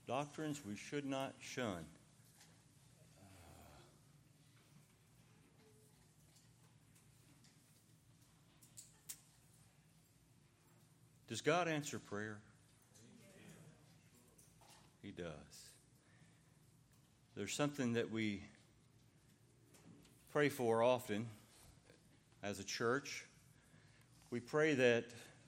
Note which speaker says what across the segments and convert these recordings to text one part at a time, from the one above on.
Speaker 1: Doctrines we should not shun. Does God answer prayer? He does. There's something that we pray for often as a church. We pray that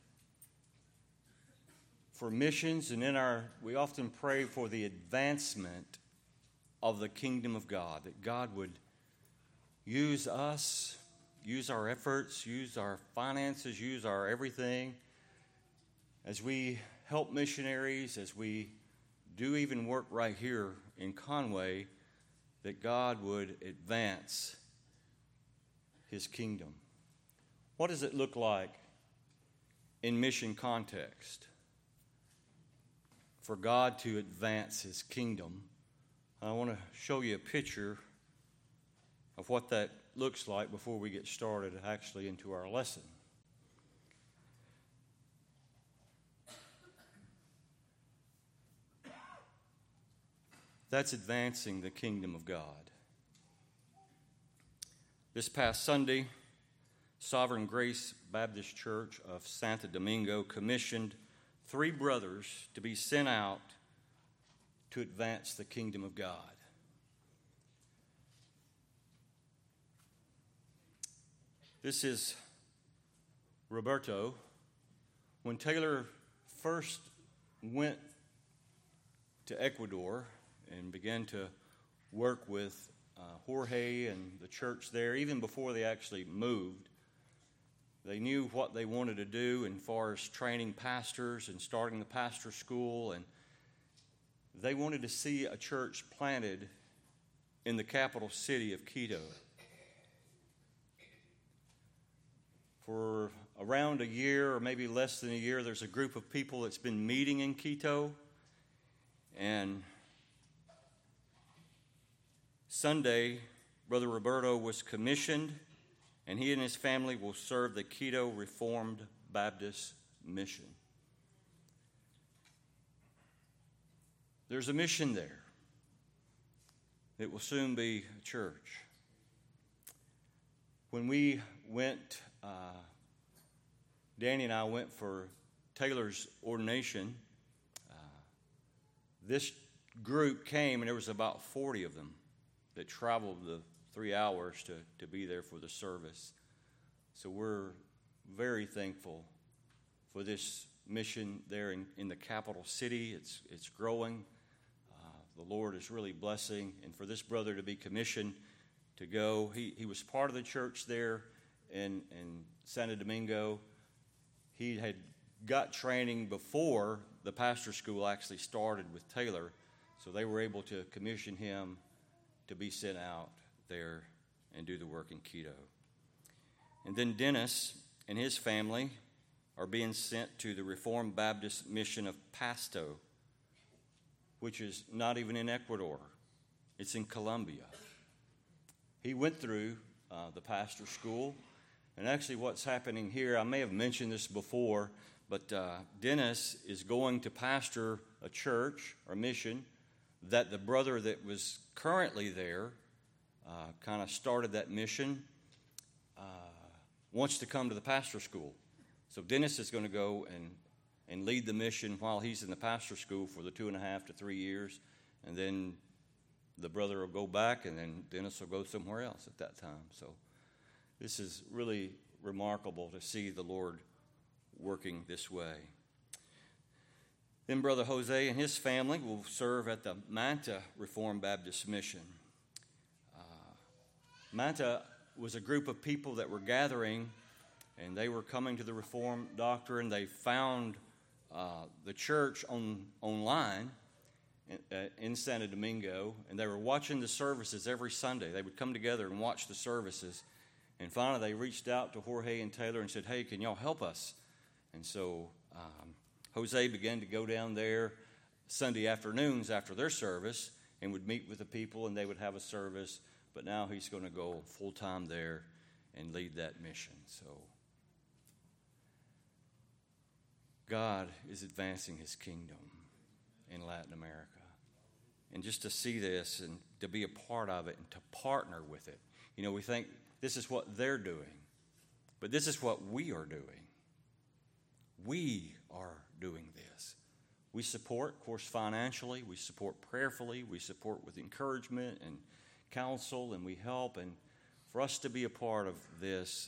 Speaker 1: for missions, and we often pray for the advancement of the kingdom of God, that God would use us, use our efforts, use our finances, use our everything as we help missionaries, as we do even work right here in Conway, that God would advance His kingdom. What does it look like in mission context for God to advance His kingdom? I want to show you a picture of what that looks like before we get started actually into our lesson. That's advancing the kingdom of God. This past Sunday, Sovereign Grace Baptist Church of Santo Domingo commissioned 3 brothers to be sent out to advance the kingdom of God. This is Roberto. When Taylor first went to Ecuador and began to work with Jorge and the church there, even before they actually moved, they knew what they wanted to do as far as training pastors and starting the pastor school, and they wanted to see a church planted in the capital city of Quito. For around a year, or maybe less than a year, there's a group of people that's been meeting in Quito, and Sunday, Brother Roberto was commissioned, and he and his family will serve the Quito Reformed Baptist Mission. There's a mission there. It will soon be a church. When we went, Danny and I went for Taylor's ordination, this group came, and there was about 40 of them that traveled the 3 hours to be there for the service. So we're very thankful for this mission there in the capital city. It's growing. The Lord is really blessing. And for this brother to be commissioned to go, he was part of the church there in Santo Domingo. He had got training before the pastor school actually started with Taylor, so they were able to commission him to be sent out there and do the work in Quito. And then Dennis and his family are being sent to the Reformed Baptist Mission of Pasto, which is not even in Ecuador. It's in Colombia. He went through the pastor school, and actually what's happening here, I may have mentioned this before, but Dennis is going to pastor a church or mission that the brother that was currently there kind of started that mission, wants to come to the pastor school. So Dennis is going to go and lead the mission while he's in the pastor school for the 2.5 to 3 years, and then the brother will go back, and then Dennis will go somewhere else at that time. So this is really remarkable to see the Lord working this way. Then Brother Jose and his family will serve at the Manta Reformed Baptist Mission. Manta was a group of people that were gathering, and they were coming to the Reformed doctrine. They found the church online in Santo Domingo, and they were watching the services every Sunday. They would come together and watch the services, and finally they reached out to Jorge and Taylor and said, "Hey, can y'all help us?" And so Jose began to go down there Sunday afternoons after their service and would meet with the people, and they would have a service. But now he's going to go full-time there and lead that mission. So God is advancing His kingdom in Latin America. and just to see this and to be a part of it and to partner with it. You know, we think this is what they're doing, but this is what we are doing. We are doing this. We support, of course, financially. We support prayerfully. We support with encouragement and counsel, and we help. And for us to be a part of this,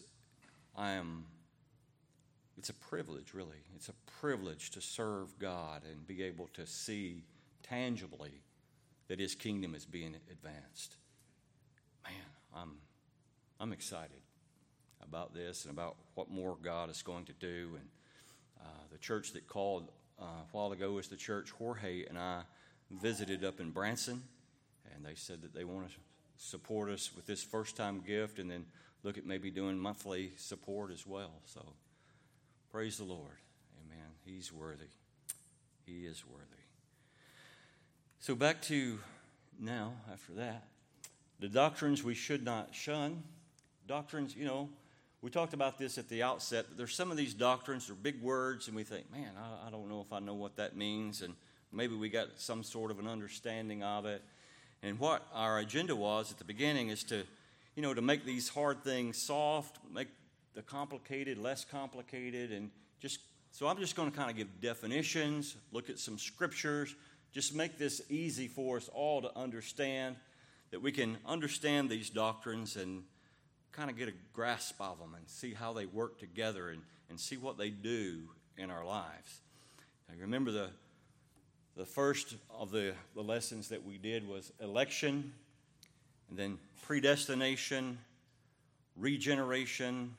Speaker 1: it's a privilege, really. It's a privilege to serve God and be able to see tangibly that His kingdom is being advanced. Man, I'm excited about this and about what more God is going to do. And the church that called a while ago is the church Jorge and I visited up in Branson, and they said that they want to support us with this first-time gift and then look at maybe doing monthly support as well. So praise the Lord. Amen. He's worthy. He is worthy. So back to now, after that, the doctrines we should not shun. Doctrines, you know, we talked about this at the outset. There's some of these doctrines, they're big words, and we think, man, I don't know if I know what that means, and maybe we got some sort of an understanding of it. And what our agenda was at the beginning is to, you know, to make these hard things soft, make the complicated less complicated, and so I'm just going to kind of give definitions, look at some scriptures, just make this easy for us all to understand, that we can understand these doctrines and kind of get a grasp of them and see how they work together and see what they do in our lives. Now, remember the first of the lessons that we did was election, and then predestination, regeneration.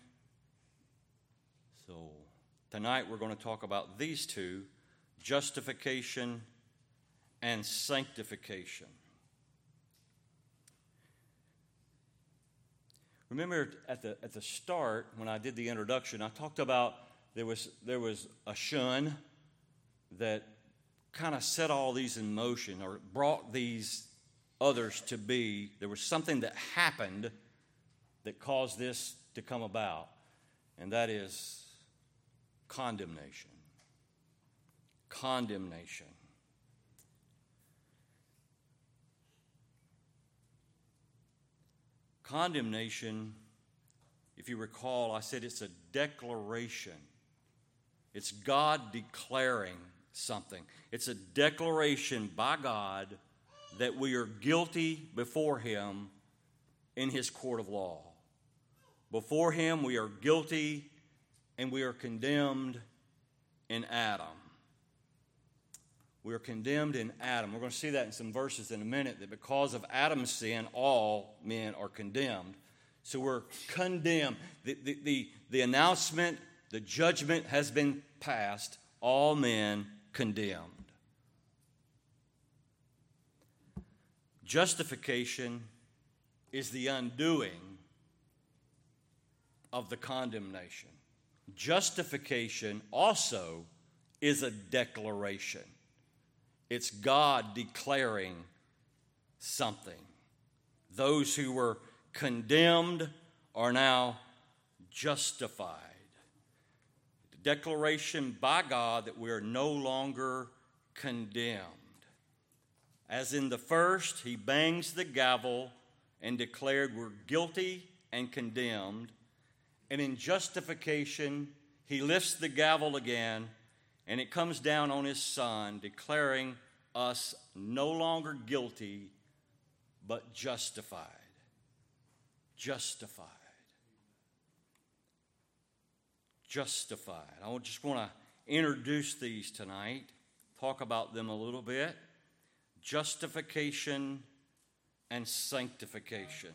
Speaker 1: So tonight we're going to talk about these two, justification and sanctification. Remember at the start when I did the introduction, I talked about there was a shun that kind of set all these in motion or brought these others to be. There was something that happened that caused this to come about, and that is condemnation. Condemnation. Condemnation, if you recall, I said it's a declaration. It's God declaring something. It's a declaration by God that we are guilty before Him in His court of law. Before Him, we are guilty and we are condemned in Adam. We are condemned in Adam. We're going to see that in some verses in a minute, that because of Adam's sin, all men are condemned. So we're condemned. The announcement, the judgment has been passed. All men condemned. Justification is the undoing of the condemnation. Justification also is a declaration. It's God declaring something. Those who were condemned are now justified. The declaration by God that we are no longer condemned. As in the first, He bangs the gavel and declared we're guilty and condemned. And in justification, He lifts the gavel again, and it comes down on His Son, declaring us no longer guilty, but justified. Justified. Justified. I just want to introduce these tonight, talk about them a little bit. Justification and sanctification.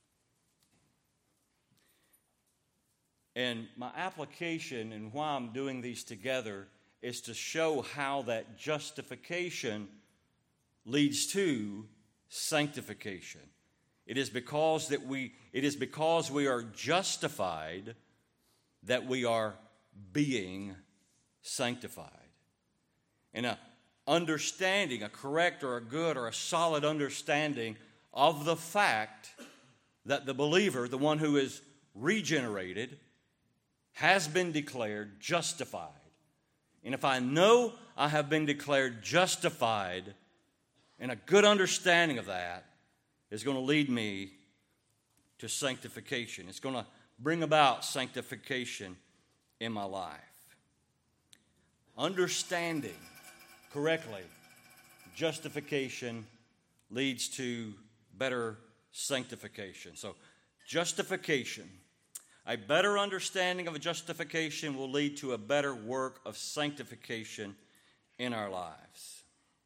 Speaker 1: And my application and why I'm doing these together is to show how that justification leads to sanctification. It is because we are justified that we are being sanctified. And a correct or a good or a solid understanding of the fact that the believer, the one who is regenerated, has been declared justified. And if I know I have been declared justified, And a good understanding of that is going to lead me to sanctification. It's going to bring about sanctification in my life. Understanding correctly justification leads to better sanctification. So, justification. A better understanding of a justification will lead to a better work of sanctification in our lives.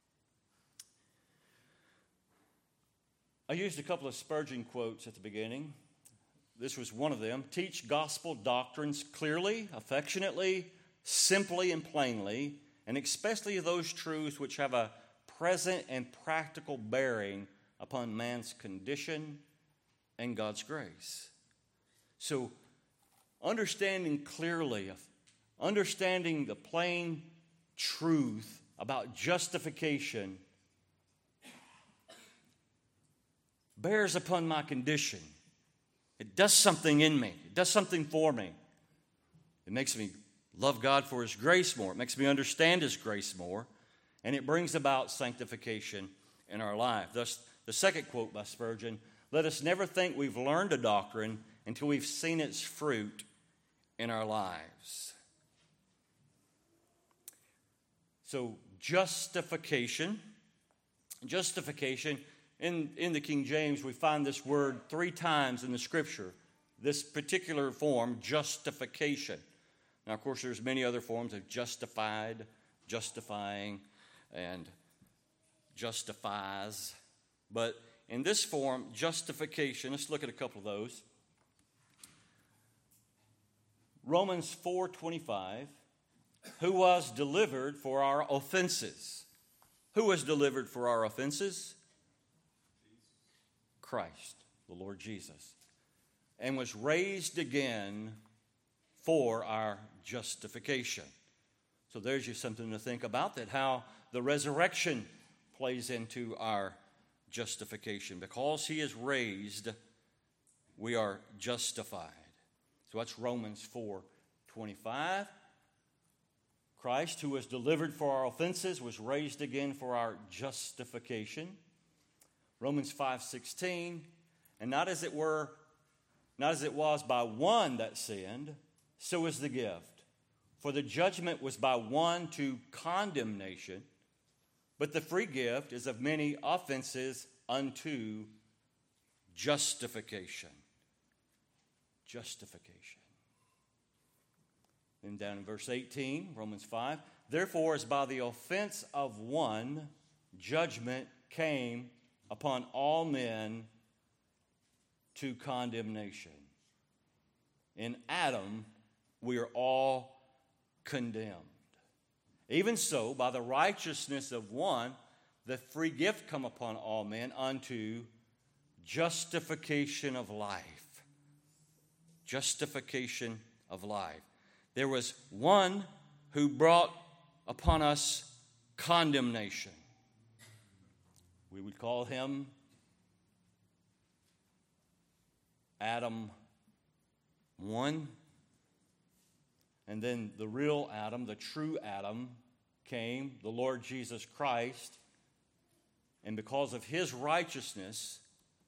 Speaker 1: I used a couple of Spurgeon quotes at the beginning. This was one of them. Teach gospel doctrines clearly, affectionately, simply, and plainly, and especially those truths which have a present and practical bearing upon man's condition and God's grace. So, understanding clearly, understanding the plain truth about justification bears upon my condition. It does something in me. It does something for me. It makes me love God for His grace more. It makes me understand His grace more. And it brings about sanctification in our life. Thus, the second quote by Spurgeon, let us never think we've learned a doctrine until we've seen its fruit in our lives. So, justification. Justification. In the King James, we find this word 3 times in the Scripture. This particular form, justification. Now, of course, there's many other forms of justified, justifying, and justifies. But in this form, justification, let's look at a couple of those. Romans 4:25, who was delivered for our offenses. Who was delivered for our offenses? Christ, the Lord Jesus, and was raised again for our justification. So there's just something to think about, that how the resurrection plays into our justification. Because He is raised, we are justified. So that's Romans 4:25. Christ, who was delivered for our offenses, was raised again for our justification. Romans 5:16, and not as it was by one that sinned, so is the gift. For the judgment was by one to condemnation, but the free gift is of many offenses unto justification. Justification. And down in verse 18, Romans 5, therefore as by the offense of one, judgment came upon all men to condemnation. In Adam, we are all condemned. Even so, by the righteousness of one, the free gift come upon all men unto justification of life. Justification of life. There was one who brought upon us condemnation. We would call him Adam 1. And then the real Adam, the true Adam, came, the Lord Jesus Christ. And because of His righteousness,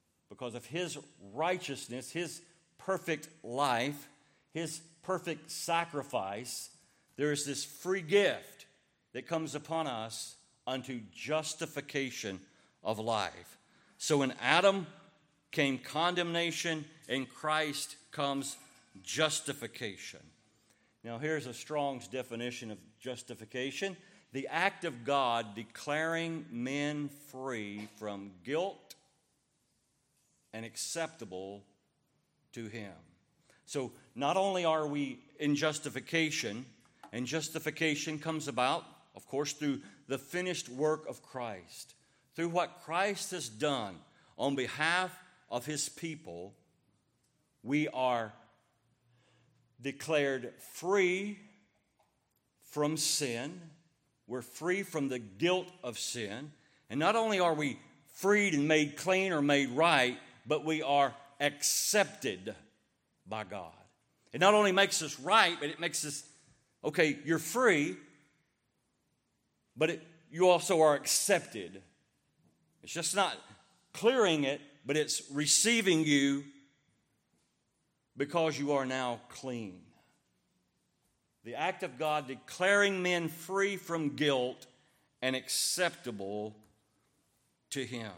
Speaker 1: His perfect life, His perfect sacrifice, there is this free gift that comes upon us unto justification of life. So in Adam came condemnation, in Christ comes justification. Now here's a Strong's definition of justification: the act of God declaring men free from guilt and acceptable to Him. So not only are we in justification, and justification comes about, of course, through the finished work of Christ. Through what Christ has done on behalf of His people, we are declared free from sin. We're free from the guilt of sin. And not only are we freed and made clean or made right, but we are accepted by God. It not only makes us right, but it makes us, okay, you're free, but you also are accepted It's just not clearing it, but it's receiving you because you are now clean. The act of God declaring men free from guilt and acceptable to Him.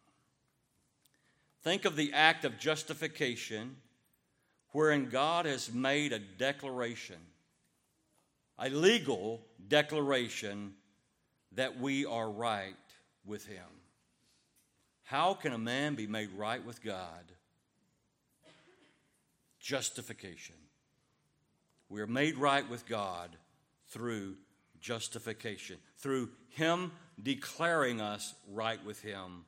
Speaker 1: Think of the act of justification wherein God has made a declaration, a legal declaration that we are right with Him. How can a man be made right with God? Justification. We are made right with God through justification, through Him declaring us right with Him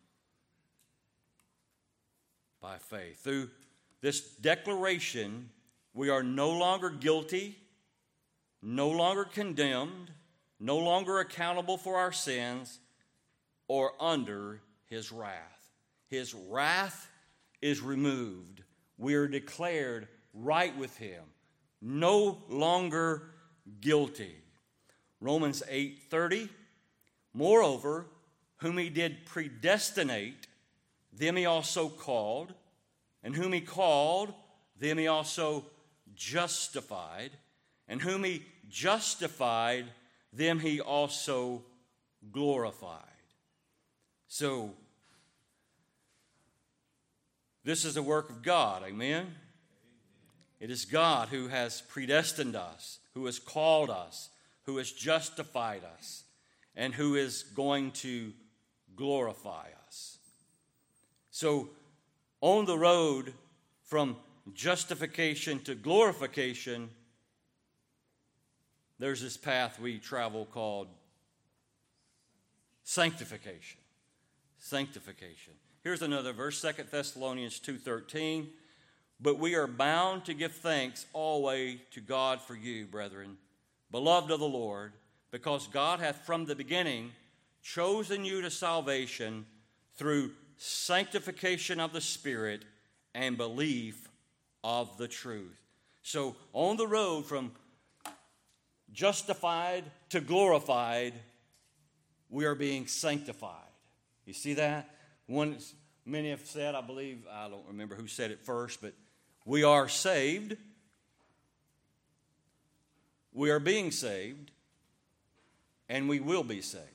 Speaker 1: by faith. Through this declaration, we are no longer guilty, no longer condemned, no longer accountable for our sins, or under His wrath. His wrath is removed. We are declared right with Him, no longer guilty. Romans 8:30, moreover, whom He did predestinate, them He also called, and whom He called, them He also justified, and whom He justified, them He also glorified. So, this is the work of God, amen? It is God who has predestined us, who has called us, who has justified us, and who is going to glorify us. So, on the road from justification to glorification, there's this path we travel called sanctification. Sanctification. Here's another verse, 2 Thessalonians 2:13. But we are bound to give thanks always to God for you, brethren, beloved of the Lord, because God hath from the beginning chosen you to salvation through sanctification of the Spirit and belief of the truth. So on the road from justified to glorified, we are being sanctified. You see that? Many have said, I believe, I don't remember who said it first, but we are saved. We are being saved, and we will be saved.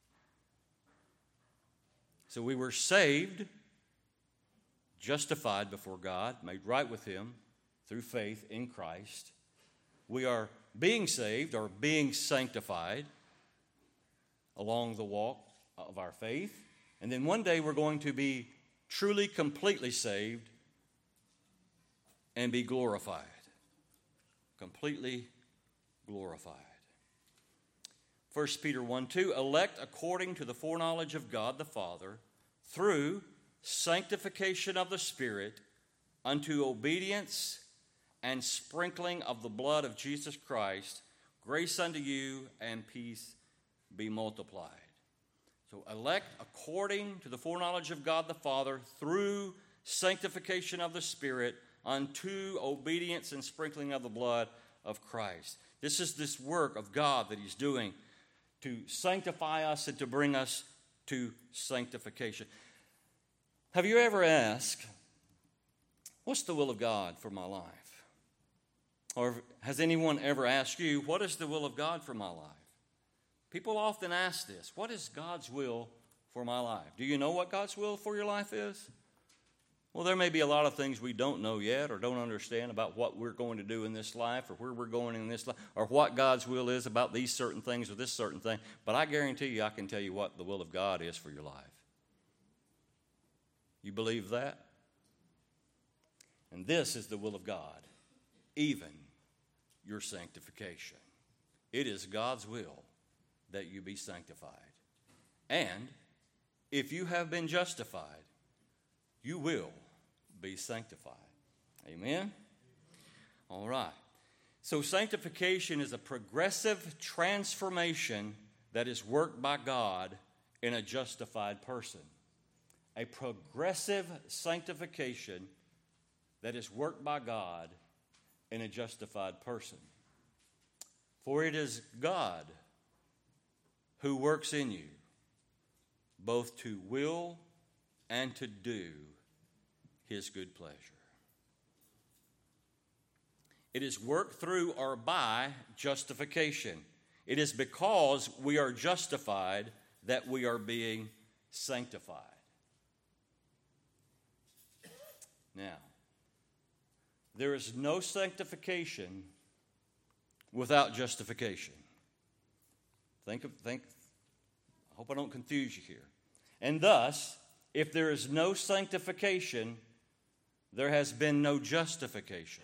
Speaker 1: So we were saved, justified before God, made right with Him through faith in Christ. We are being saved or being sanctified along the walk of our faith. And then one day we're going to be truly, completely saved and be glorified. Completely glorified. 1 Peter 1:2, elect according to the foreknowledge of God the Father, through sanctification of the Spirit, unto obedience and sprinkling of the blood of Jesus Christ, grace unto you and peace be multiplied. So elect according to the foreknowledge of God the Father, through sanctification of the Spirit, unto obedience and sprinkling of the blood of Christ. This is this work of God that He's doing to sanctify us and to bring us to sanctification. Have you ever asked, what's the will of God for my life? Or has anyone ever asked you, what is the will of God for my life? People often ask this, what is God's will for my life? Do you know what God's will for your life is? Well, there may be a lot of things we don't know yet or don't understand about what we're going to do in this life or where we're going in this life or what God's will is about these certain things or this certain thing. But I guarantee you, I can tell you what the will of God is for your life. You believe that? And this is the will of God, even your sanctification. It is God's will that you be sanctified. And if you have been justified, you will be sanctified. Amen? All right. So sanctification is a progressive transformation that is worked by God in a justified person. A progressive sanctification that is worked by God in a justified person. For it is God who works in you, both to will and to do His good pleasure. It is worked through or by justification. It is because we are justified that we are being sanctified. Now, there is no sanctification without justification. I hope I don't confuse you here. And thus, if there is no sanctification, there has been no justification.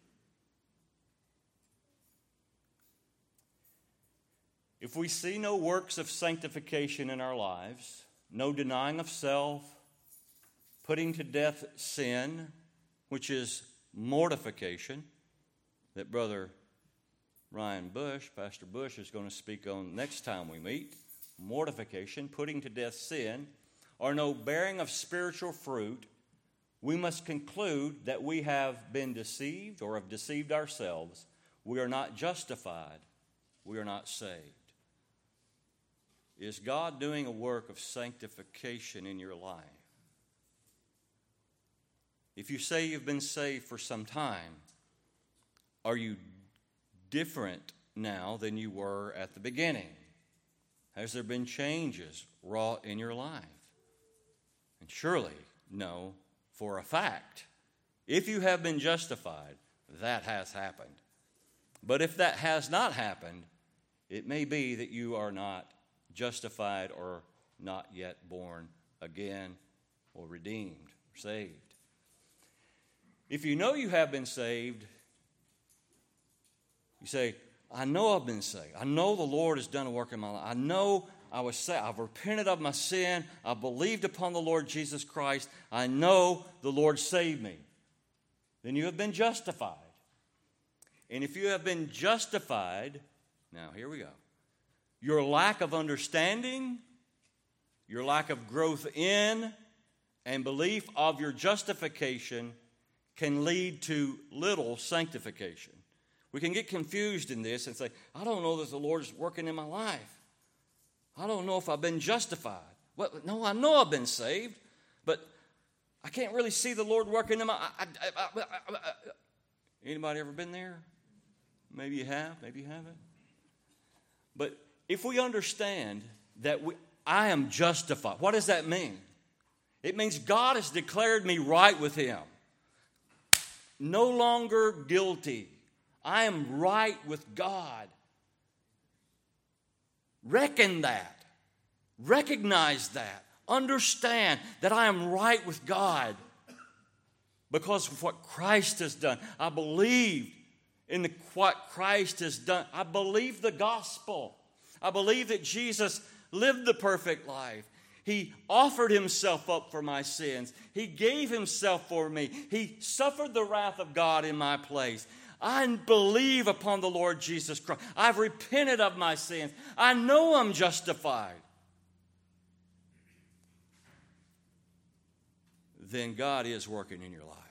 Speaker 1: If we see no works of sanctification in our lives, no denying of self, putting to death sin, which is mortification, that Brother Ryan Bush, Pastor Bush, is going to speak on next time we meet, mortification, putting to death sin, or no bearing of spiritual fruit, we must conclude that we have been deceived or have deceived ourselves. We are not justified. We are not saved. Is God doing a work of sanctification in your life? If you say you've been saved for some time, are you different now than you were at the beginning? Has there been changes wrought in your life? And surely, no, for a fact, if you have been justified, that has happened. But if that has not happened, it may be that you are not justified or not yet born again or redeemed or saved. If you know you have been saved, you say, I know I've been saved. I know the Lord has done a work in my life. I know I was saved. I've repented of my sin. I believed upon the Lord Jesus Christ. I know the Lord saved me. Then you have been justified. And if you have been justified, now here we go. Your lack of understanding, your lack of growth in and belief of your justification can lead to little sanctification. We can get confused in this and say, I don't know that the Lord is working in my life. I don't know if I've been justified. Well, no, I know I've been saved, but I can't really see the Lord working in my life. Anybody ever been there? Maybe you have, maybe you haven't. But if we understand that I am justified, what does that mean? It means God has declared me right with Him. No longer guilty. I am right with God. Reckon that. Recognize that. Understand that I am right with God because of what Christ has done. I believe in what Christ has done. I believe the gospel. I believe that Jesus lived the perfect life. He offered Himself up for my sins. He gave Himself for me. He suffered the wrath of God in my place. I believe upon the Lord Jesus Christ. I've repented of my sins. I know I'm justified. Then God is working in your life.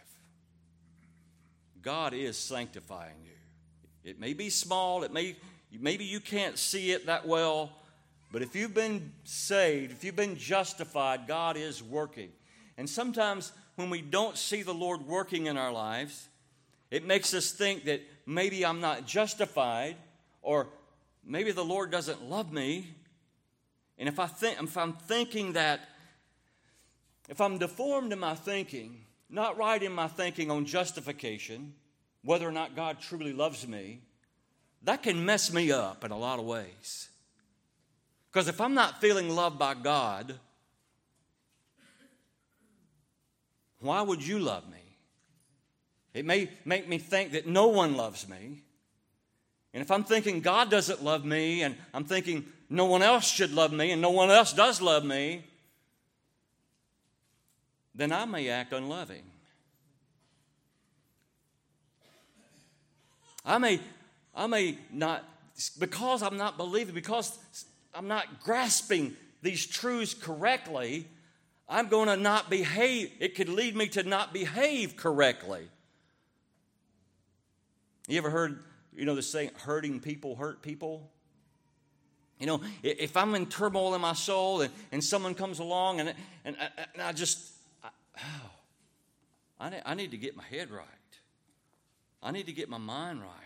Speaker 1: God is sanctifying you. It may be small. Maybe you can't see it that well. But if you've been saved, if you've been justified, God is working. And sometimes when we don't see the Lord working in our lives, it makes us think that maybe I'm not justified, or maybe the Lord doesn't love me. And if I'm thinking that, if I'm deformed in my thinking, not right in my thinking on justification, whether or not God truly loves me, that can mess me up in a lot of ways. Because if I'm not feeling loved by God, why would you love me? It may make me think that no one loves me. And if I'm thinking God doesn't love me, and I'm thinking no one else should love me, and no one else does love me, then I may act unloving. I may not, because I'm not believing, because I'm not grasping these truths correctly, I'm going to not behave. It could lead me to not behave correctly. You ever heard, the saying, hurting people hurt people? You know, if I'm in turmoil in my soul and someone comes along and I need to get my head right. I need to get my mind right.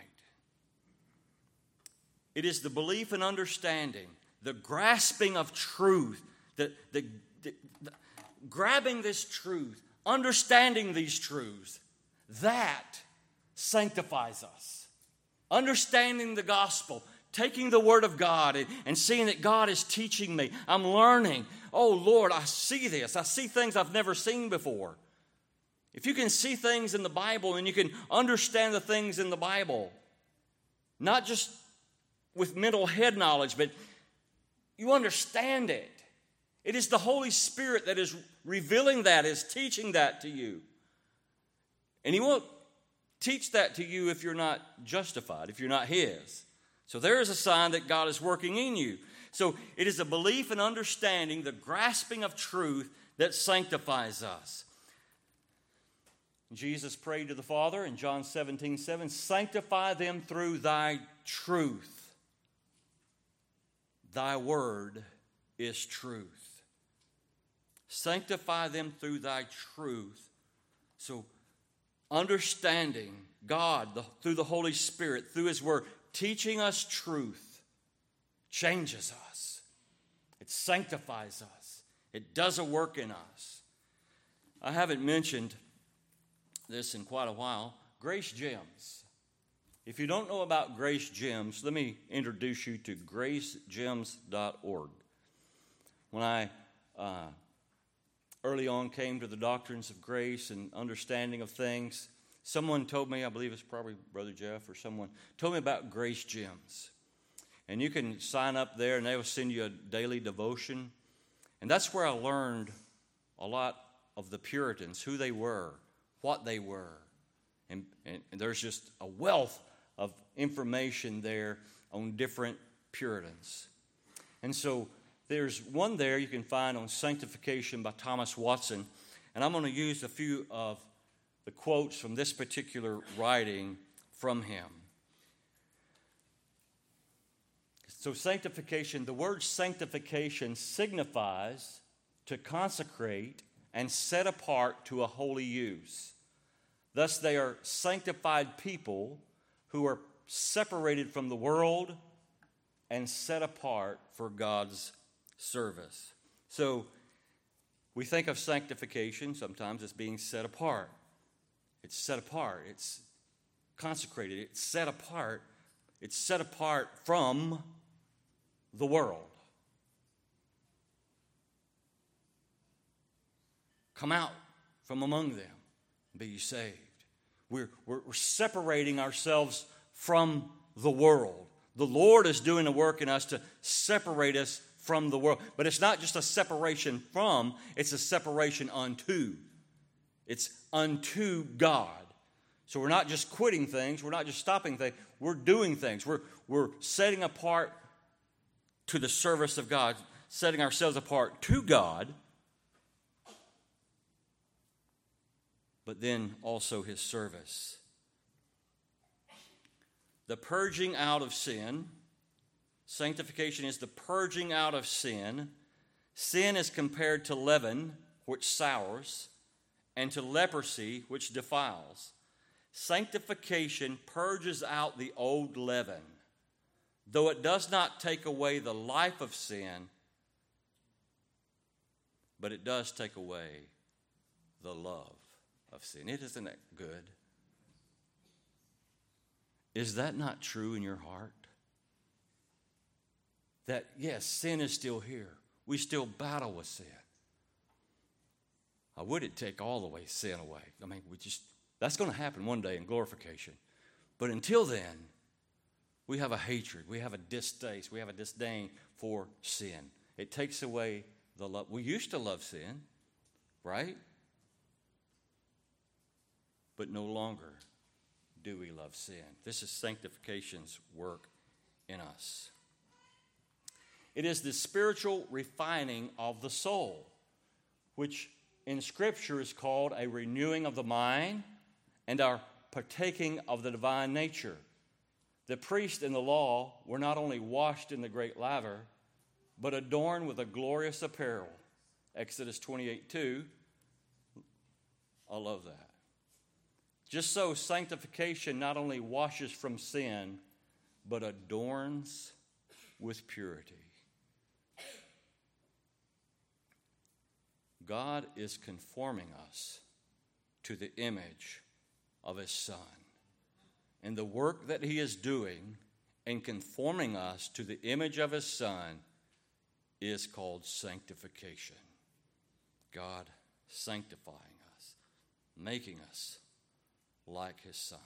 Speaker 1: It is the belief and understanding, the grasping of truth, the grabbing this truth, understanding these truths, that sanctifies us. Understanding the gospel, taking the Word of God and seeing that God is teaching me. I'm learning. Oh, Lord, I see this. I see things I've never seen before. If you can see things in the Bible and you can understand the things in the Bible, not just with mental head knowledge, but you understand it. It is the Holy Spirit that is revealing that, is teaching that to you. And He won't teach that to you if you're not justified, if you're not His. So there is a sign that God is working in you. So it is a belief and understanding, the grasping of truth that sanctifies us. Jesus prayed to the Father in John 17:7, sanctify them through thy truth. Thy word is truth. Sanctify them through thy truth. So understanding God through the Holy Spirit, through His word, teaching us truth, changes us. It sanctifies us. It does a work in us. I haven't mentioned this in quite a while. Grace Gems. If you don't know about Grace Gems, let me introduce you to gracegems.org. When I early on came to the doctrines of grace and understanding of things, someone told me, I believe it's probably Brother Jeff or someone, told me about Grace Gems. And you can sign up there and they will send you a daily devotion. And that's where I learned a lot of the Puritans, who they were, what they were. And there's just a wealth of information there on different Puritans. And so there's one there you can find on Sanctification by Thomas Watson. And I'm going to use a few of the quotes from this particular writing from him. So sanctification, the word sanctification signifies to consecrate and set apart to a holy use. Thus they are sanctified people who are separated from the world and set apart for God's service. So we think of sanctification sometimes as being set apart. It's set apart. It's consecrated. It's set apart. It's set apart from the world. Come out from among them and be saved. We're separating ourselves from the world. The Lord is doing a work in us to separate us from the world. But it's not just a separation from, it's a separation unto. It's unto God. So we're not just quitting things, we're not just stopping things, we're doing things. We're setting apart to the service of God, setting ourselves apart to God, but then also His service. The purging out of sin. Sanctification is the purging out of sin. Sin is compared to leaven, which sours, and to leprosy, which defiles. Sanctification purges out the old leaven. Though it does not take away the life of sin, but it does take away the love of sin. Isn't that good? Is that not true in your heart? That, yes, sin is still here. We still battle with sin. I would it take all the way sin away. I mean, that's going to happen one day in glorification. But until then, we have a hatred. We have a distaste. We have a disdain for sin. It takes away the love. We used to love sin, right? But no longer do we love sin. This is sanctification's work in us. It is the spiritual refining of the soul, which in Scripture is called a renewing of the mind and our partaking of the divine nature. The priests in the law were not only washed in the great laver, but adorned with a glorious apparel. Exodus 28:2. I love that. Just so sanctification not only washes from sin, but adorns with purity. God is conforming us to the image of His Son. And the work that He is doing in conforming us to the image of His Son is called sanctification. God sanctifying us, making us like His Son.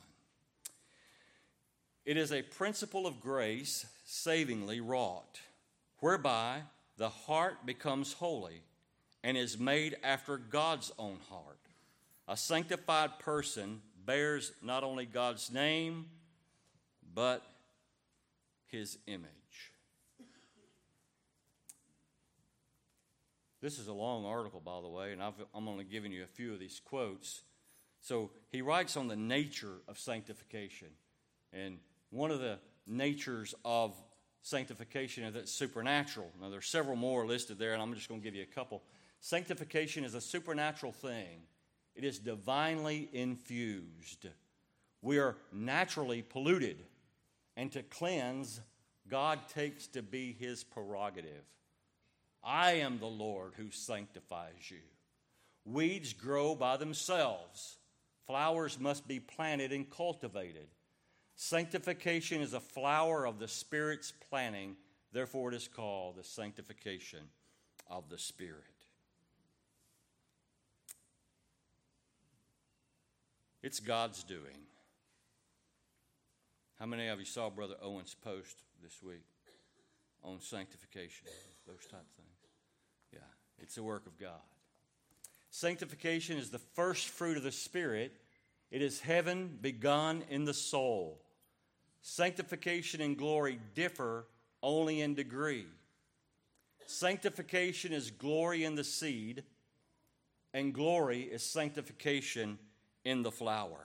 Speaker 1: It is a principle of grace savingly wrought, whereby the heart becomes holy and is made after God's own heart. A sanctified person bears not only God's name, but His image. This is a long article, by the way, and I'm only giving you a few of these quotes. So he writes on the nature of sanctification. And one of the natures of sanctification is that it's supernatural. Now, there's several more listed there, and I'm just going to give you a couple. Sanctification is a supernatural thing. It is divinely infused. We are naturally polluted, and to cleanse, God takes to be His prerogative. I am the Lord who sanctifies you. Weeds grow by themselves. Flowers must be planted and cultivated. Sanctification is a flower of the Spirit's planting. Therefore, it is called the sanctification of the Spirit. It's God's doing. How many of you saw Brother Owen's post this week on sanctification, those type of things? Yeah, it's the work of God. Sanctification is the first fruit of the Spirit. It is heaven begun in the soul. Sanctification and glory differ only in degree. Sanctification is glory in the seed, and glory is sanctification in the flower.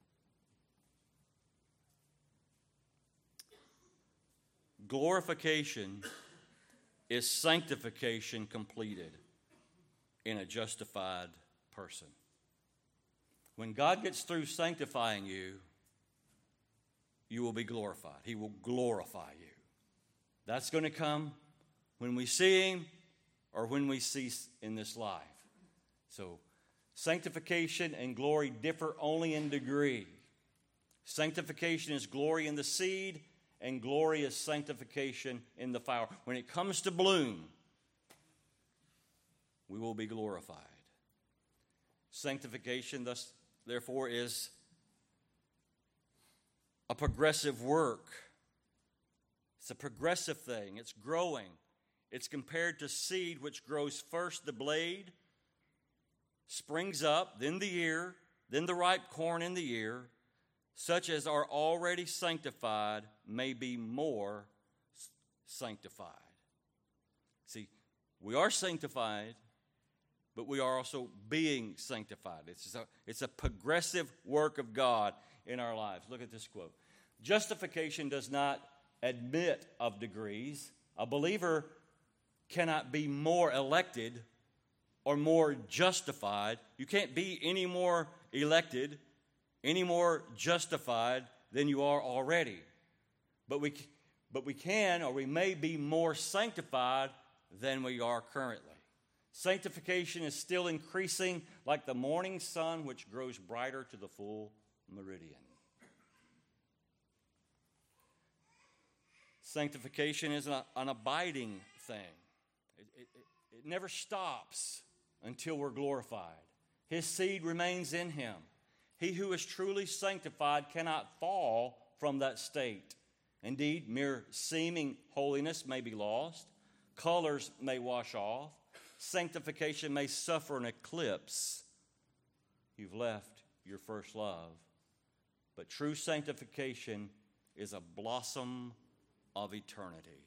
Speaker 1: Glorification is sanctification completed in a justified person. When God gets through sanctifying you, you will be glorified. He will glorify you. That's going to come when we see Him or when we cease in this life. So, sanctification and glory differ only in degree. Sanctification is glory in the seed, and glory is sanctification in the flower. When it comes to bloom, we will be glorified. Sanctification, thus, therefore, is a progressive work. It's a progressive thing. It's growing. It's compared to seed, which grows first the blade, springs up, then the ear, then the ripe corn in the ear. Such as are already sanctified may be more sanctified. See, we are sanctified, but we are also being sanctified. It's a progressive work of God in our lives. Look at this quote. Justification does not admit of degrees. A believer cannot be more elected or more justified. You can't be any more elected, any more justified than you are already. But we can, or we may be more sanctified than we are currently. Sanctification is still increasing like the morning sun, which grows brighter to the full meridian. Sanctification is an abiding thing. It never stops until we're glorified. His seed remains in Him. He who is truly sanctified cannot fall from that state. Indeed, mere seeming holiness may be lost. Colors may wash off. Sanctification may suffer an eclipse. You've left your first love. But true sanctification is a blossom of eternity.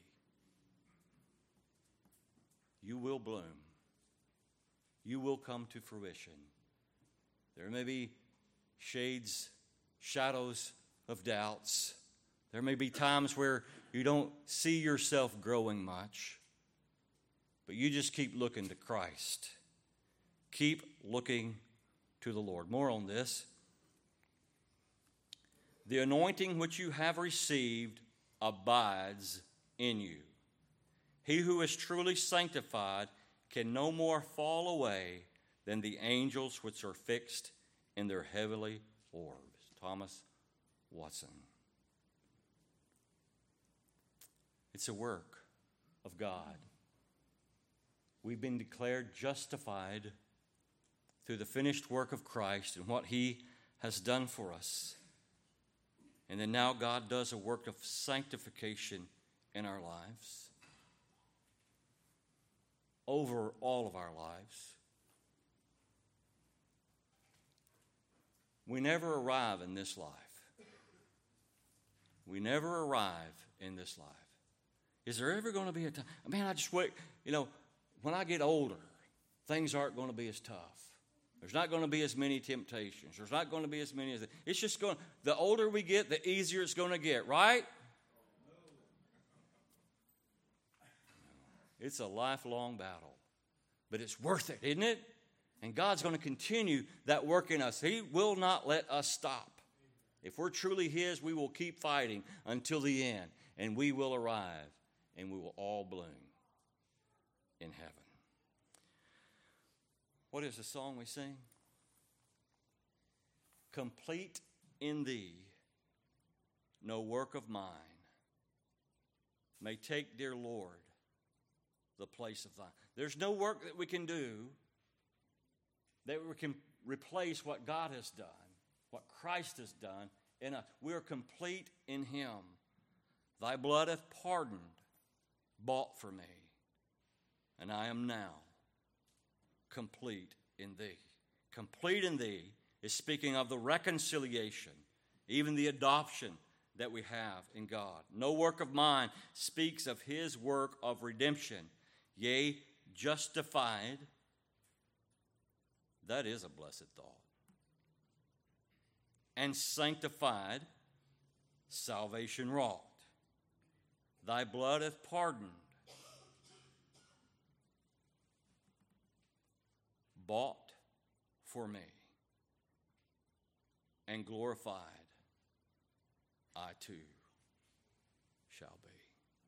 Speaker 1: You will bloom. You will come to fruition. There may be shades, shadows of doubts. There may be times where you don't see yourself growing much, but you just keep looking to Christ. Keep looking to the Lord. More on this. The anointing which you have received abides in you. He who is truly sanctified can no more fall away than the angels which are fixed in their heavenly orbs. Thomas Watson. It's a work of God. We've been declared justified through the finished work of Christ and what He has done for us. And then now God does a work of sanctification in our lives, over all of our lives. We never arrive in this life. We never arrive in this life. Is there ever going to be a time? Man, I just wait. When I get older, things aren't going to be as tough. There's not going to be as many temptations. There's not going to be as many as... It's just going... The older we get, the easier it's going to get, right? It's a lifelong battle. But it's worth it, isn't it? And God's going to continue that work in us. He will not let us stop. If we're truly His, we will keep fighting until the end. And we will arrive. And we will all bloom in heaven. What is the song we sing? Complete in Thee, no work of mine may take, dear Lord, the place of Thine. There's no work that we can do that we can replace what God has done, what Christ has done in us. We are complete in Him. Thy blood hath pardoned, bought for me, and I am now complete in Thee. Complete in Thee is speaking of the reconciliation, even the adoption that we have in God. No work of mine speaks of His work of redemption. Yea, justified. That is a blessed thought. And sanctified, salvation wrought. Thy blood hath pardoned, bought for me, and glorified I too shall be.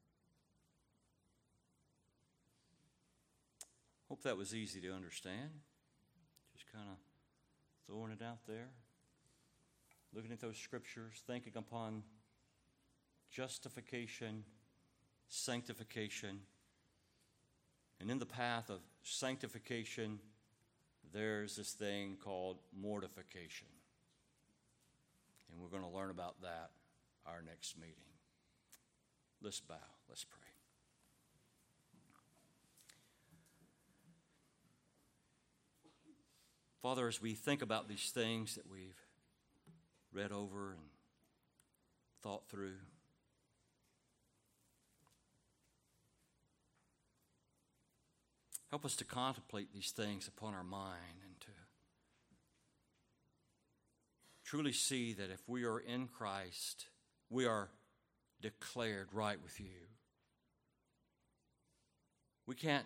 Speaker 1: Hope that was easy to understand. Just kind of throwing it out there, looking at those scriptures, thinking upon justification, sanctification, and in the path of sanctification, there's this thing called mortification. And we're going to learn about that our next meeting. Let's bow. Let's pray. Father, as we think about these things that we've read over and thought through, help us to contemplate these things upon our mind and to truly see that if we are in Christ, we are declared right with you. We can't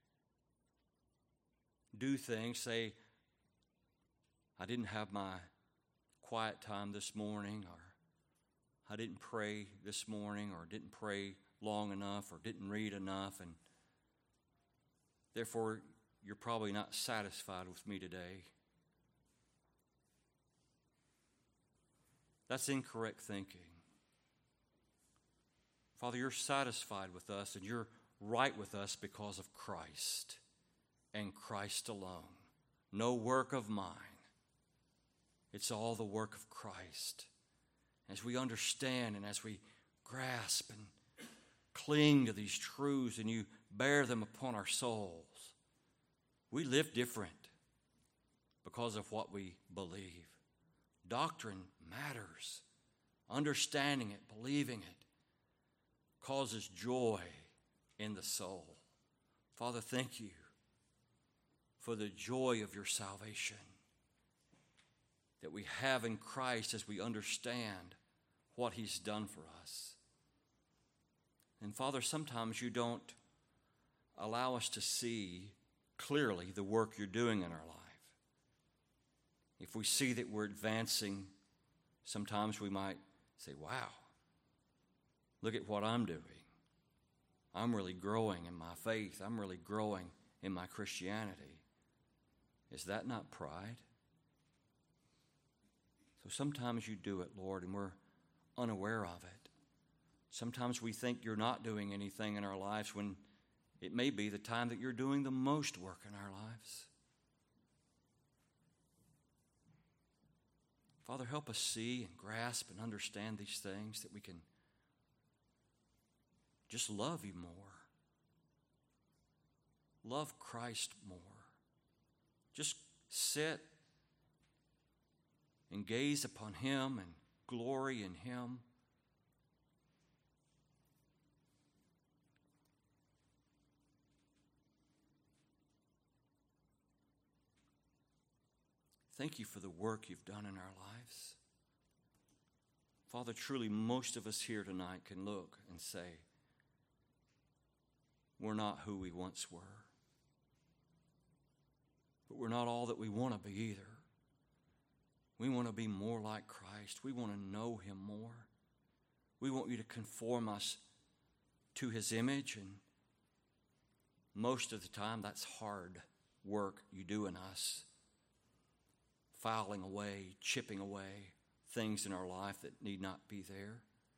Speaker 1: do things, say, I didn't have my quiet time this morning, or I didn't pray this morning, or didn't pray long enough, or didn't read enough, and therefore you're probably not satisfied with me today. That's incorrect thinking. Father, you're satisfied with us and you're right with us because of Christ and Christ alone. No work of mine. It's all the work of Christ. As we understand and as we grasp and cling to these truths and you bear them upon our souls, we live different because of what we believe. Doctrine matters. Understanding it, believing it, causes joy in the soul. Father, thank you for the joy of your salvation that we have in Christ as we understand what He's done for us. And Father, sometimes you don't allow us to see clearly the work you're doing in our life. If we see that we're advancing, sometimes we might say, wow, look at what I'm doing. I'm really growing in my faith. I'm really growing in my Christianity. Is that not pride? So sometimes you do it, Lord, and we're unaware of it. Sometimes we think you're not doing anything in our lives when it may be the time that you're doing the most work in our lives. Father, help us see and grasp and understand these things, that we can just love you more. Love Christ more. Just sit and gaze upon Him and glory in Him. Thank you for the work you've done in our lives. Father, truly most of us here tonight can look and say, we're not who we once were. But we're not all that we want to be either. We want to be more like Christ. We want to know Him more. We want you to conform us to His image, and most of the time that's hard work you do in us. Filing away, chipping away things in our life that need not be there.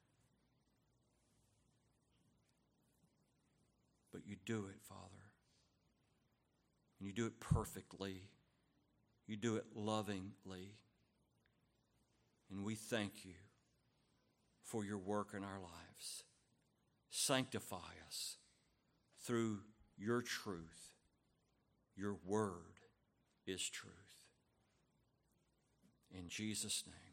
Speaker 1: But you do it, Father. And you do it perfectly. You do it lovingly. And we thank you for your work in our lives. Sanctify us through your truth. Your word is truth. In Jesus' name.